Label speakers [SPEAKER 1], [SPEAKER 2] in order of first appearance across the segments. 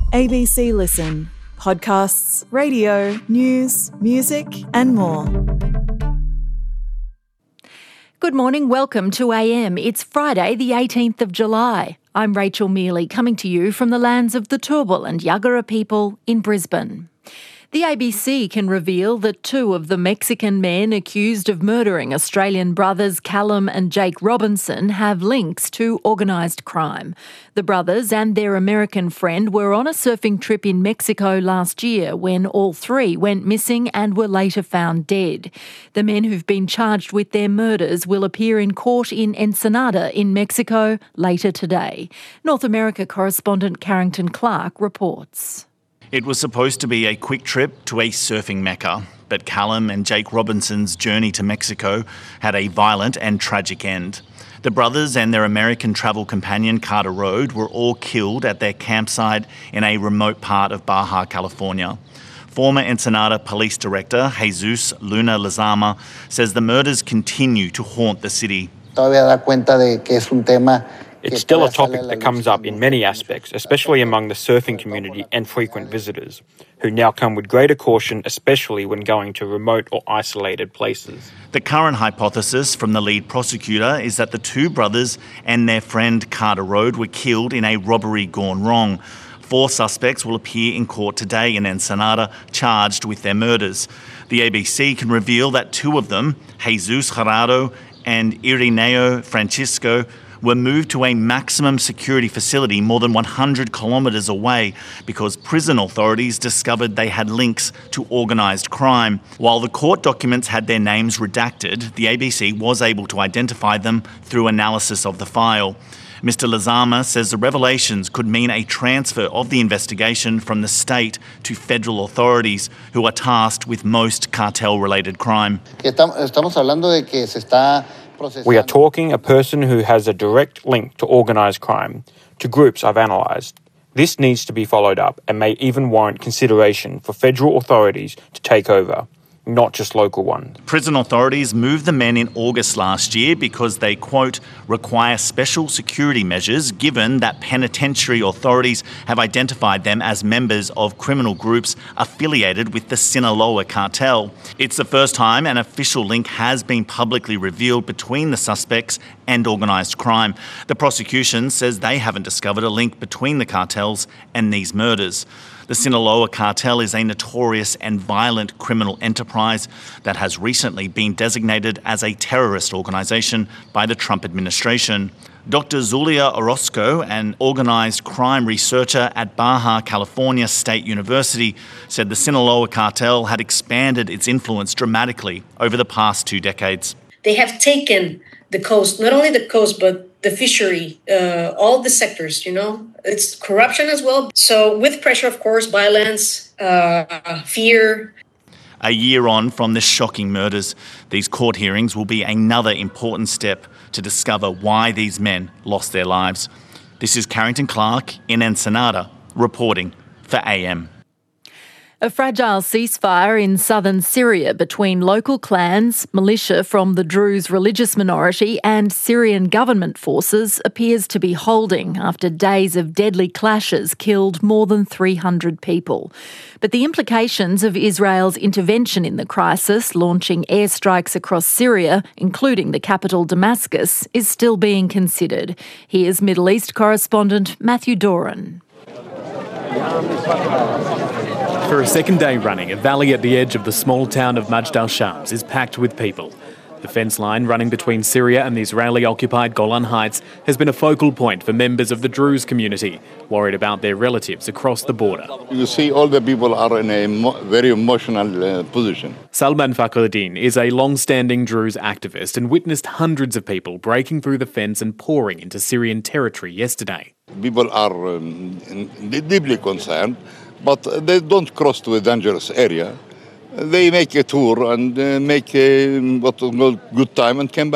[SPEAKER 1] ABC Listen. Podcasts, radio, news, music and more.
[SPEAKER 2] Good morning, welcome to AM. It's Friday the 18th of July. I'm Rachel Mealy, coming to you from the lands of the Turrbal and Yagara people in Brisbane. The ABC can reveal that two of the Mexican men accused of murdering Australian brothers Callum and Jake Robinson have links to organised crime. The brothers and their American friend were on a surfing trip in Mexico last year when all three went missing and were later found dead. The men who've been charged with their murders will appear in court in Ensenada in Mexico later today. North America correspondent Carrington Clark reports.
[SPEAKER 3] It was supposed to be a quick trip to a surfing mecca, but Callum and Jake Robinson's journey to Mexico had a violent and tragic end. The brothers and their American travel companion Carter Road were all killed at their campsite in a remote part of Baja California. Former Ensenada Police Director Jesus Luna Lezama says the murders continue to haunt the city.
[SPEAKER 4] It's still a topic that comes up in many aspects, especially among the surfing community and frequent visitors, who now come with greater caution, especially when going to remote or isolated places.
[SPEAKER 3] The current hypothesis from the lead prosecutor is that the two brothers and their friend Carter Road were killed in a robbery gone wrong. 4 suspects will appear in court today in Ensenada, charged with their murders. The ABC can reveal that 2 of them, Jesus Gerardo and Irineo Francisco, were moved to a maximum security facility more than 100 kilometres away because prison authorities discovered they had links to organised crime. While the court documents had their names redacted, the ABC was able to identify them through analysis of the file. Mr. Lezama says the revelations could mean a transfer of the investigation from the state to federal authorities who are tasked with most cartel-related crime.
[SPEAKER 4] We are talking a person who has a direct link to organised crime, to groups I've analysed. This needs to be followed up and may even warrant consideration for federal authorities to take over, not just local ones.
[SPEAKER 3] Prison authorities moved the men in August last year because they, quote, require special security measures given that penitentiary authorities have identified them as members of criminal groups affiliated with the Sinaloa cartel. It's the first time an official link has been publicly revealed between the suspects and organised crime. The prosecution says they haven't discovered a link between the cartels and these murders. The Sinaloa cartel is a notorious and violent criminal enterprise that has recently been designated as a terrorist organisation by the Trump administration. Dr. Zulia Orozco, an organised crime researcher at Baja California State University, said the Sinaloa cartel had expanded its influence dramatically over the past 2 decades.
[SPEAKER 5] They have taken the coast, not only the coast, but the fishery, all the sectors, It's corruption as well. So with pressure, of course, violence, fear.
[SPEAKER 3] A year on from the shocking murders, these court hearings will be another important step to discover why these men lost their lives. This is Carrington Clark in Ensenada, reporting for AM.
[SPEAKER 2] A fragile ceasefire in southern Syria between local clans, militia from the Druze religious minority and Syrian government forces appears to be holding after days of deadly clashes killed more than 300 people. But the implications of Israel's intervention in the crisis, launching airstrikes across Syria, including the capital Damascus, is still being considered. Here's Middle East correspondent Matthew Doran.
[SPEAKER 6] For a second day running, a valley at the edge of the small town of Majd al-Shams is packed with people. The fence line running between Syria and the Israeli-occupied Golan Heights has been a focal point for members of the Druze community, worried about their relatives across the border.
[SPEAKER 7] You see, all the people are in a very emotional position.
[SPEAKER 6] Salman Fakhruddin is a long-standing Druze activist and witnessed hundreds of people breaking through the fence and pouring into Syrian territory yesterday.
[SPEAKER 7] People are deeply concerned, but they don't cross to a dangerous area. They make a tour and make a good time and came back.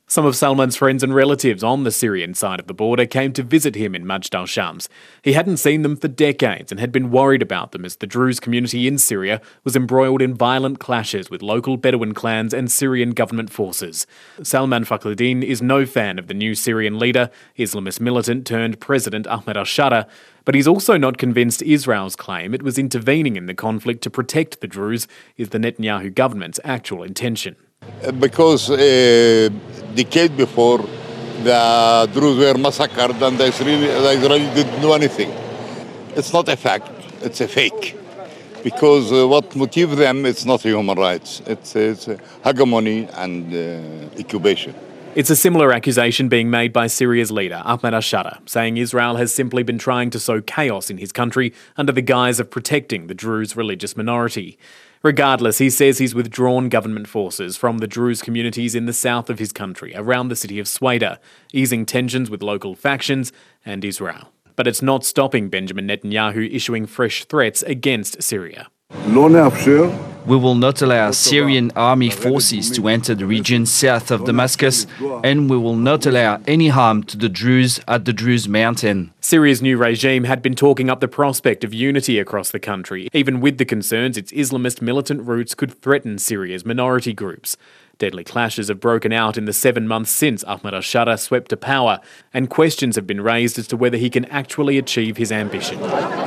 [SPEAKER 6] Some of Salman's friends and relatives on the Syrian side of the border came to visit him in Majd al-Shams. He hadn't seen them for decades and had been worried about them as the Druze community in Syria was embroiled in violent clashes with local Bedouin clans and Syrian government forces. Salman Fakhreddin is no fan of the new Syrian leader, Islamist militant turned President Ahmed al-Shara, but he's also not convinced Israel's claim it was intervening in the conflict to protect the Druze is the Netanyahu government's actual intention.
[SPEAKER 7] Because decade before, the Druze were massacred and the Israeli didn't do anything. It's not a fact, it's a fake. Because what motivates them, it's not human rights. It's hegemony and occupation.
[SPEAKER 6] It's a similar accusation being made by Syria's leader, Ahmed al-Shara, saying Israel has simply been trying to sow chaos in his country under the guise of protecting the Druze religious minority. Regardless, he says he's withdrawn government forces from the Druze communities in the south of his country, around the city of Sweda, easing tensions with local factions and Israel. But it's not stopping Benjamin Netanyahu issuing fresh threats against Syria.
[SPEAKER 8] We will not allow Syrian army forces to enter the region south of Damascus, and we will not allow any harm to the Druze at the Druze mountain.
[SPEAKER 6] Syria's new regime had been talking up the prospect of unity across the country, even with the concerns its Islamist militant roots could threaten Syria's minority groups. Deadly clashes have broken out in the 7 months since Ahmed al-Shara swept to power, and questions have been raised as to whether he can actually achieve his ambition.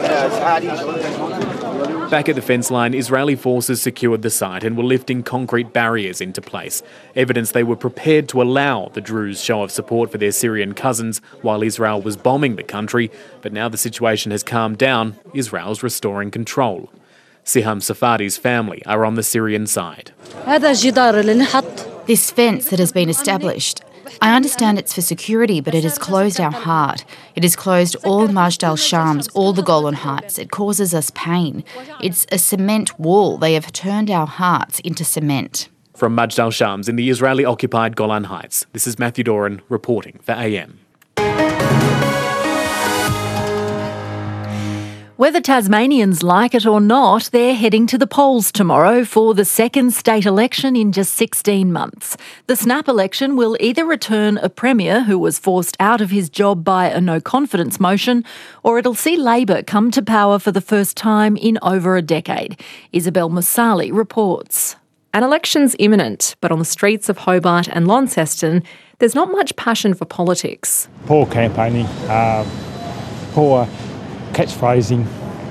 [SPEAKER 6] Back at the fence line, Israeli forces secured the site and were lifting concrete barriers into place, evidence they were prepared to allow the Druze show of support for their Syrian cousins while Israel was bombing the country. But now the situation has calmed down, Israel's restoring control. Siham Safadi's family are on the Syrian side.
[SPEAKER 9] This fence that has been established, I understand it's for security, but it has closed our heart. It has closed all Majd al-Shams, all the Golan Heights. It causes us pain. It's a cement wall. They have turned our hearts into cement.
[SPEAKER 6] From Majd al-Shams in the Israeli-occupied Golan Heights, this is Matthew Doran reporting for AM.
[SPEAKER 2] Whether Tasmanians like it or not, they're heading to the polls tomorrow for the second state election in just 16 months. The snap election will either return a premier who was forced out of his job by a no-confidence motion, or it'll see Labor come to power for the first time in over a decade. Isabel Musali reports.
[SPEAKER 10] An election's imminent, but on the streets of Hobart and Launceston, there's not much passion for politics.
[SPEAKER 11] Poor campaigning, poor catchphrasing,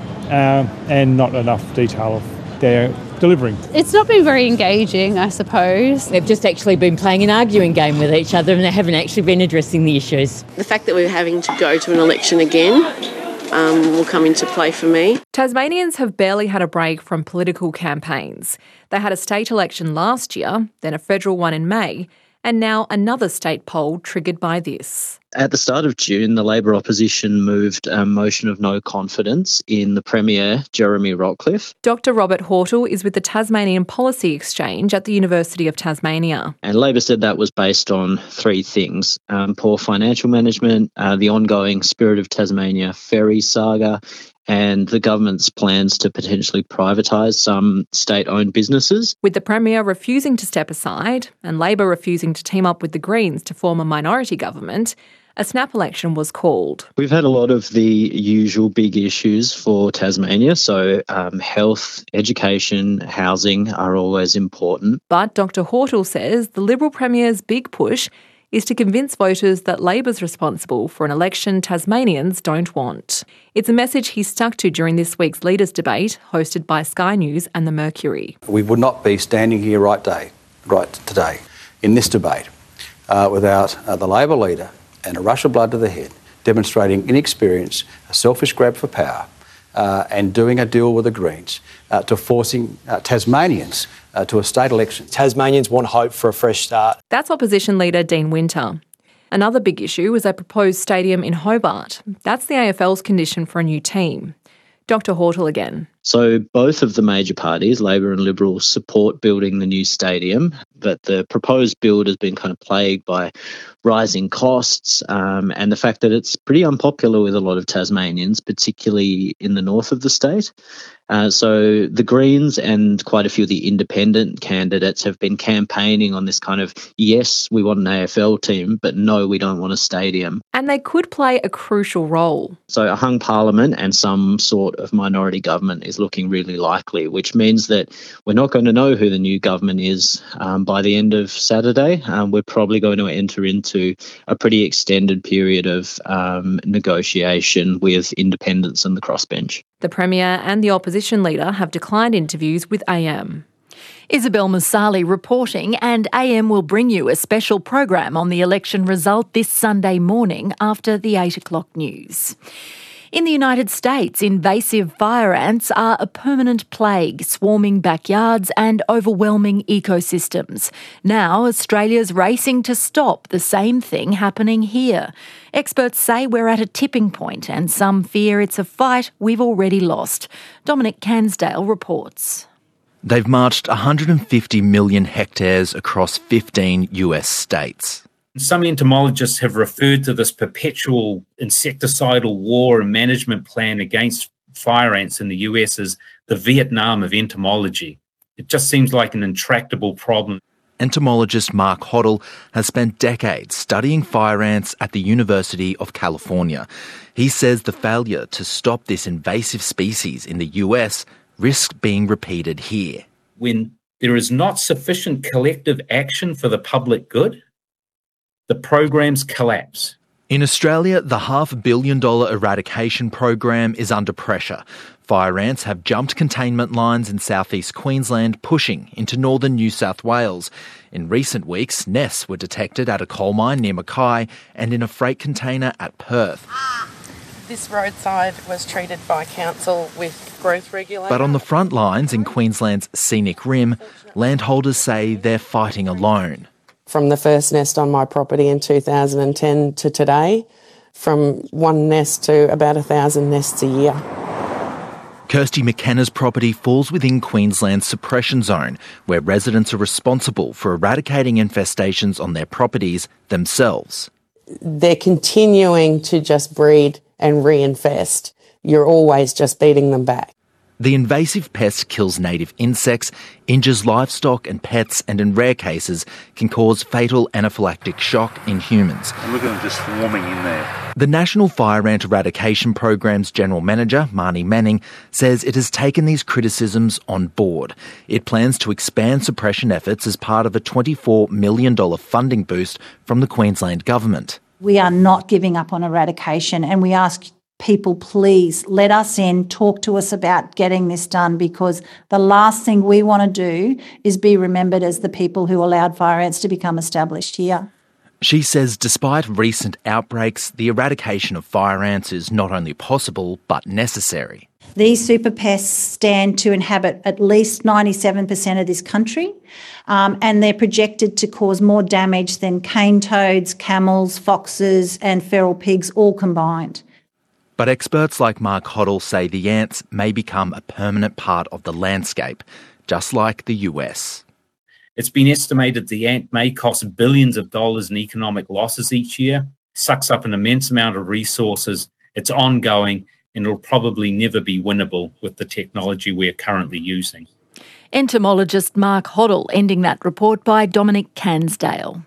[SPEAKER 11] and not enough detail of their delivering.
[SPEAKER 12] It's not been very engaging, I suppose.
[SPEAKER 13] They've just actually been playing an arguing game with each other and they haven't actually been addressing the issues.
[SPEAKER 14] The fact that we're having to go to an election again will come into play for me.
[SPEAKER 10] Tasmanians have barely had a break from political campaigns. They had a state election last year, then a federal one in May, and now another state poll triggered by this.
[SPEAKER 15] At the start of June, the Labor opposition moved a motion of no confidence in the Premier, Jeremy Rockliff.
[SPEAKER 10] Dr Robert Hortle is with the Tasmanian Policy Exchange at the University of Tasmania.
[SPEAKER 15] And Labor said that was based on three things: poor financial management, the ongoing Spirit of Tasmania ferry saga, and the government's plans to potentially privatise some state-owned businesses.
[SPEAKER 10] With the Premier refusing to step aside and Labor refusing to team up with the Greens to form a minority government, a snap election was called.
[SPEAKER 15] We've had a lot of the usual big issues for Tasmania, so health, education, housing are always important.
[SPEAKER 10] But Dr Hortle says the Liberal Premier's big push is to convince voters that Labor's responsible for an election Tasmanians don't want. It's a message he stuck to during this week's Leaders' Debate, hosted by Sky News and The Mercury.
[SPEAKER 16] We would not be standing here right today in this debate without the Labor leader and a rush of blood to the head demonstrating inexperience, a selfish grab for power, and doing a deal with the Greens to forcing Tasmanians to a state election.
[SPEAKER 17] Tasmanians want hope for a fresh start.
[SPEAKER 10] That's Opposition Leader Dean Winter. Another big issue is a proposed stadium in Hobart. That's the AFL's condition for a new team. Dr Hortle again.
[SPEAKER 15] So both of the major parties, Labor and Liberal, support building the new stadium, but the proposed build has been kind of plagued by rising costs and the fact that it's pretty unpopular with a lot of Tasmanians, particularly in the north of the state. So the Greens and quite a few of the independent candidates have been campaigning on this kind of, yes, we want an AFL team, but no, we don't want a stadium.
[SPEAKER 10] And they could play a crucial role.
[SPEAKER 15] So a hung parliament and some sort of minority government is looking really likely, which means that we're not going to know who the new government is by the end of Saturday. We're probably going to enter into a pretty extended period of negotiation with independents and the crossbench.
[SPEAKER 10] The Premier and the opposition leader have declined interviews with AM.
[SPEAKER 2] Isabel Musali reporting, and AM will bring you a special program on the election result this Sunday morning after the 8 o'clock news. In the United States, invasive fire ants are a permanent plague, swarming backyards and overwhelming ecosystems. Now, Australia's racing to stop the same thing happening here. Experts say we're at a tipping point, and some fear it's a fight we've already lost. Dominic Cansdale reports.
[SPEAKER 18] They've marched 150 million hectares across 15 US states.
[SPEAKER 19] Some entomologists have referred to this perpetual insecticidal war and management plan against fire ants in the US as the Vietnam of entomology. It just seems like an intractable problem.
[SPEAKER 18] Entomologist Mark Hoddle has spent decades studying fire ants at the University of California. He says the failure to stop this invasive species in the US risks being repeated here.
[SPEAKER 19] When there is not sufficient collective action for the public good, the programs collapse.
[SPEAKER 18] In Australia, the $500 million eradication program is under pressure. Fire ants have jumped containment lines in southeast Queensland, pushing into northern New South Wales. In recent weeks, nests were detected at a coal mine near Mackay and in a freight container at Perth.
[SPEAKER 20] This roadside was treated by council with growth regulator.
[SPEAKER 18] But on the front lines in Queensland's scenic rim, landholders say they're fighting alone.
[SPEAKER 20] From the first nest on my property in 2010 to today, from one nest to about 1,000 nests a year.
[SPEAKER 18] Kirsty McKenna's property falls within Queensland's suppression zone, where residents are responsible for eradicating infestations on their properties themselves.
[SPEAKER 20] They're continuing to just breed and reinfest. You're always just beating them back.
[SPEAKER 18] The invasive pest kills native insects, injures livestock and pets, and in rare cases can cause fatal anaphylactic shock in humans.
[SPEAKER 21] And look at them just swarming in there.
[SPEAKER 18] The National Fire Ant Eradication Program's General Manager, Marnie Manning, says it has taken these criticisms on board. It plans to expand suppression efforts as part of a $24 million funding boost from the Queensland Government.
[SPEAKER 22] We are not giving up on eradication, and we ask people, please let us in, talk to us about getting this done, because the last thing we want to do is be remembered as the people who allowed fire ants to become established here.
[SPEAKER 18] She says despite recent outbreaks, the eradication of fire ants is not only possible but necessary.
[SPEAKER 22] These super pests stand to inhabit at least 97% of this country, and they're projected to cause more damage than cane toads, camels, foxes and feral pigs all combined.
[SPEAKER 18] But experts like Mark Hoddle say the ants may become a permanent part of the landscape, just like the US.
[SPEAKER 19] It's been estimated the ant may cost billions of dollars in economic losses each year, sucks up an immense amount of resources, it's ongoing, and it'll probably never be winnable with the technology we're currently using.
[SPEAKER 2] Entomologist Mark Hoddle ending that report by Dominic Cansdale.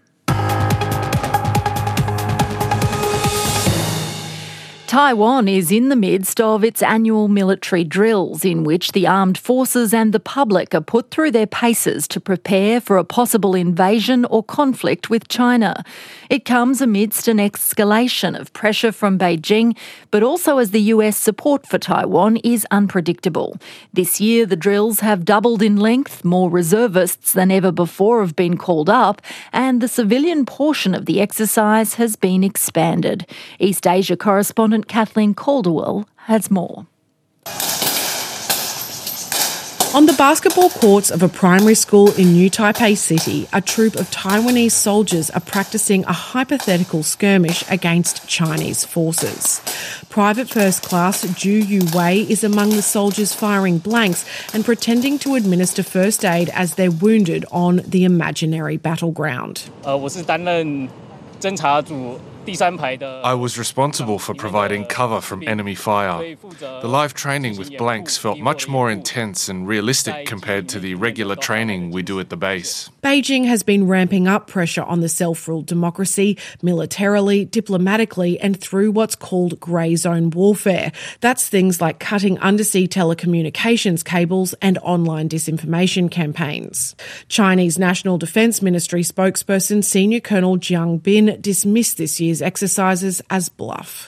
[SPEAKER 2] Taiwan is in the midst of its annual military drills, in which the armed forces and the public are put through their paces to prepare for a possible invasion or conflict with China. It comes amidst an escalation of pressure from Beijing, but also as the US support for Taiwan is unpredictable. This year, the drills have doubled in length, more reservists than ever before have been called up, and the civilian portion of the exercise has been expanded. East Asia correspondent Kathleen Calderwell has more.
[SPEAKER 23] On the basketball courts of a primary school in New Taipei City, a troop of Taiwanese soldiers are practising a hypothetical skirmish against Chinese forces. Private First Class Ju Yu Wei is among the soldiers firing blanks and pretending to administer first aid as they're wounded on the imaginary battleground.
[SPEAKER 1] I was responsible for providing cover from enemy fire. The live training with blanks felt much more intense and realistic compared to the regular training we do at the base.
[SPEAKER 23] Beijing has been ramping up pressure on the self-ruled democracy, militarily, diplomatically, and through what's called grey zone warfare. That's things like cutting undersea telecommunications cables and online disinformation campaigns. Chinese National Defence Ministry spokesperson Senior Colonel Jiang Bin dismissed this year's exercises as bluff.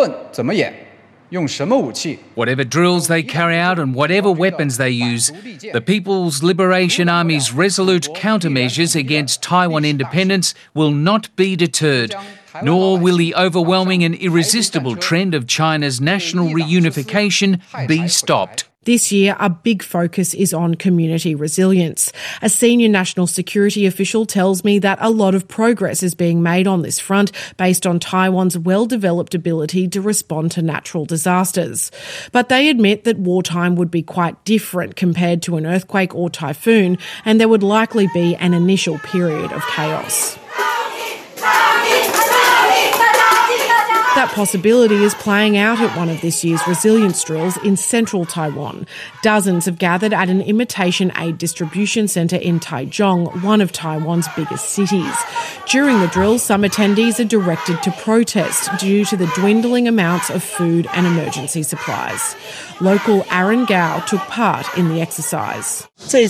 [SPEAKER 4] Whatever drills they carry out and whatever weapons they use, the People's Liberation Army's resolute countermeasures against Taiwan independence will not be deterred, nor will the overwhelming and irresistible trend of China's national reunification be stopped.
[SPEAKER 23] This year, a big focus is on community resilience. A senior national security official tells me that a lot of progress is being made on this front based on Taiwan's well-developed ability to respond to natural disasters. But they admit that wartime would be quite different compared to an earthquake or typhoon, and there would likely be an initial period of chaos. That possibility is playing out at one of this year's resilience drills in central Taiwan. Dozens have gathered at an imitation aid distribution centre in Taichung, one of Taiwan's biggest cities. During the drill, some attendees are directed to protest due to the dwindling amounts of food and emergency supplies. Local Aaron Gao took part in the exercise.
[SPEAKER 5] The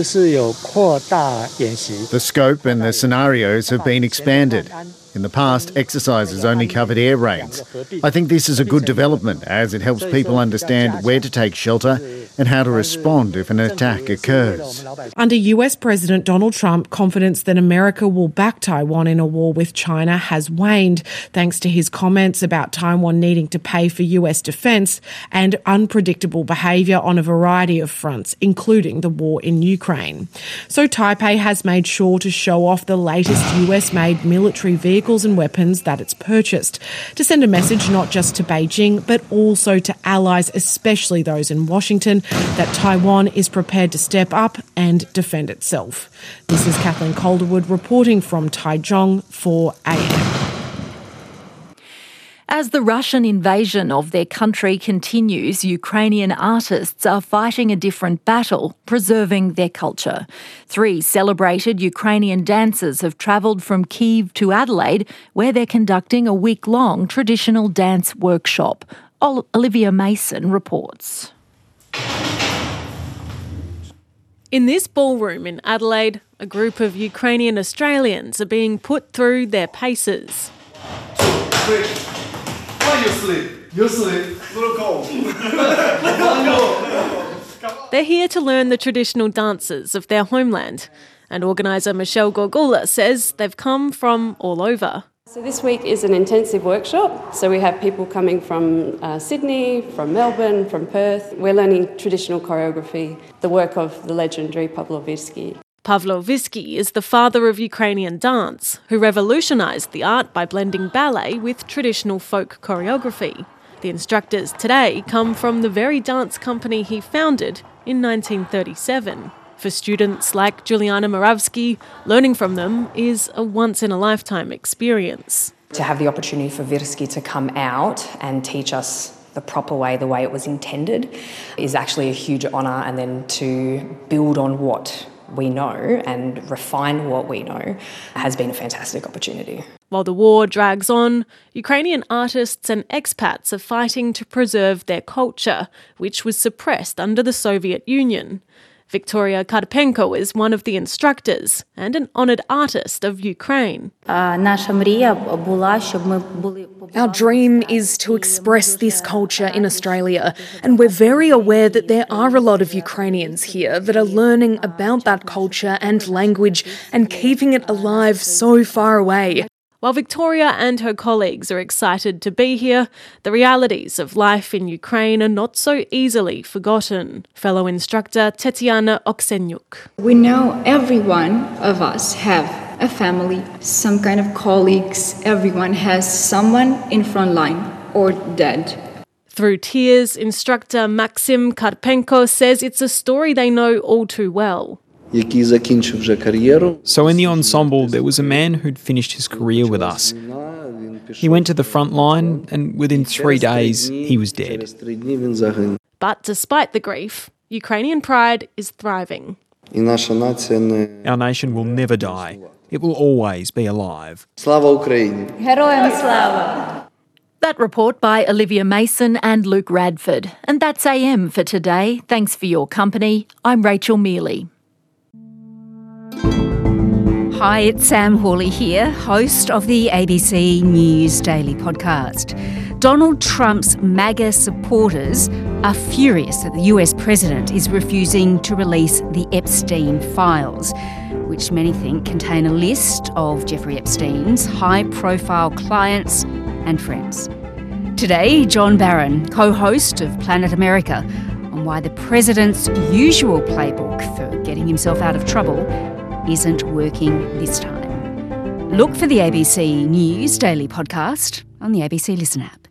[SPEAKER 5] scope and the scenarios have been expanded. In the past, exercises only covered air raids. I think this is a good development as it helps people understand where to take shelter and how to respond if an attack occurs.
[SPEAKER 23] Under US President Donald Trump, confidence that America will back Taiwan in a war with China has waned, thanks to his comments about Taiwan needing to pay for US defence and unpredictable behaviour on a variety of fronts, including the war in Ukraine. So Taipei has made sure to show off the latest US-made military vehicles and weapons that it's purchased, to send a message not just to Beijing but also to allies, especially those in Washington, that Taiwan is prepared to step up and defend itself. This is Kathleen Calderwood reporting from Taichung for AM.
[SPEAKER 2] As the Russian invasion of their country continues, Ukrainian artists are fighting a different battle, preserving their culture. 3 celebrated Ukrainian dancers have travelled from Kyiv to Adelaide, where they're conducting a week-long traditional dance workshop. Olivia Mason reports.
[SPEAKER 24] In this ballroom in Adelaide, a group of Ukrainian Australians are being put through their paces. You sleep. Little cold. They're here to learn the traditional dances of their homeland, and organiser Michelle Gorgula says they've come from all over.
[SPEAKER 25] So this week is an intensive workshop. So we have people coming from Sydney, from Melbourne, from Perth. We're learning traditional choreography, the work of the legendary Pavlo Virsky.
[SPEAKER 24] Pavlo Virsky is the father of Ukrainian dance, who revolutionised the art by blending ballet with traditional folk choreography. The instructors today come from the very dance company he founded in 1937. For students like Juliana Moravsky, learning from them is a once-in-a-lifetime experience.
[SPEAKER 26] To have the opportunity for Virsky to come out and teach us the proper way, the way it was intended, is actually a huge honour, and then to build on what we know and refine what we know has been a fantastic opportunity.
[SPEAKER 24] While the war drags on, Ukrainian artists and expats are fighting to preserve their culture, which was suppressed under the Soviet Union. Victoria Karpenko is one of the instructors and an honoured artist of Ukraine.
[SPEAKER 27] Our dream is to express this culture in Australia, and we're very aware that there are a lot of Ukrainians here that are learning about that culture and language and keeping it alive so far away.
[SPEAKER 24] While Victoria and her colleagues are excited to be here, the realities of life in Ukraine are not so easily forgotten. Fellow instructor Tetiana Oksenyuk.
[SPEAKER 28] We know every one of us have a family, some kind of colleagues. Everyone has someone in front line or dead.
[SPEAKER 24] Through tears, instructor Maxim Karpenko says it's a story they know all too well.
[SPEAKER 3] So in the ensemble, there was a man who'd finished his career with us. He went to the front line, and within 3 days, he was dead.
[SPEAKER 24] But despite the grief, Ukrainian pride is thriving.
[SPEAKER 3] Our nation will never die. It will always be alive.
[SPEAKER 22] Heroям slava!
[SPEAKER 2] That report by Olivia Mason and Luke Radford. And that's AM for today. Thanks for your company. I'm Rachel Mealy.
[SPEAKER 6] Hi, it's Sam Hawley here, host of the ABC News Daily podcast. Donald Trump's MAGA supporters are furious that the US president is refusing to release the Epstein files, which many think contain a list of Jeffrey Epstein's high-profile clients and friends. Today, John Barron, co-host of Planet America, on why the president's usual playbook for getting himself out of trouble isn't working this time. Look for the ABC News Daily podcast on the ABC Listen app.